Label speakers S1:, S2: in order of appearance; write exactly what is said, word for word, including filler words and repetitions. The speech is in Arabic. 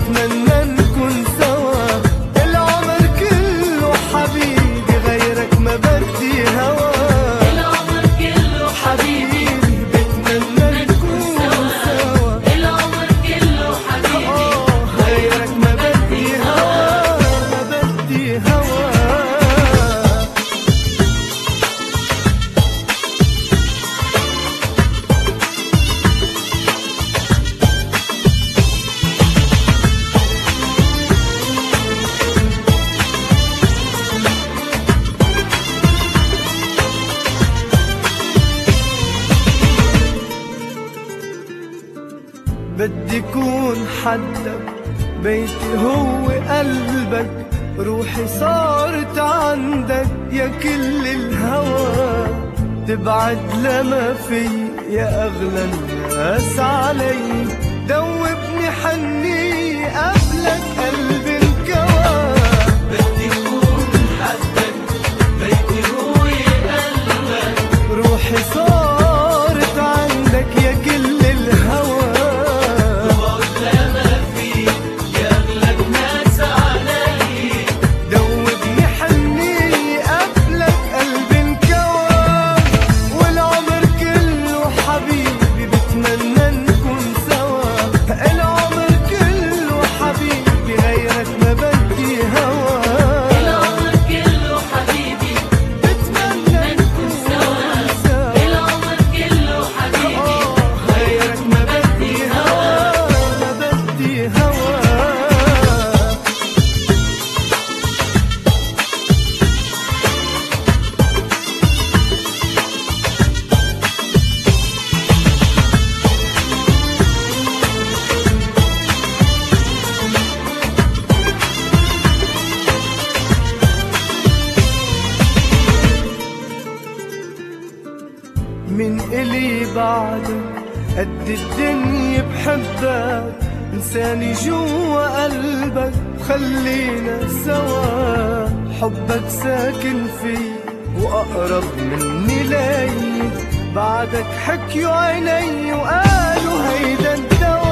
S1: بتمنى نكون سوا، العمر كله حبيبي غيرك ما بدي هوا،
S2: العمر كله حبيبي
S1: بتمنى نكون سوا،
S2: العمر كله حبيبي
S1: غيرك ما بدي هوا، ما بدي هوا. بدي كون حدك، بيتي هو قلبك، روحي صارت عندك يا كل الهوى، تبعد لما في يا أغلى الناس علي، دوبني حني قبلك قلبي انكوى.
S2: بدي كون حدك، بيتي هو قلبك،
S1: روحي صارت عندك يا كل الهوى، من إلي بعدك قد الدنيا بحبك، انساني جوا قلبك خلينا سوا، حبك ساكن في وأقرب مني لي، بعدك حكيوا عيني وقالوا هيدا الدوا.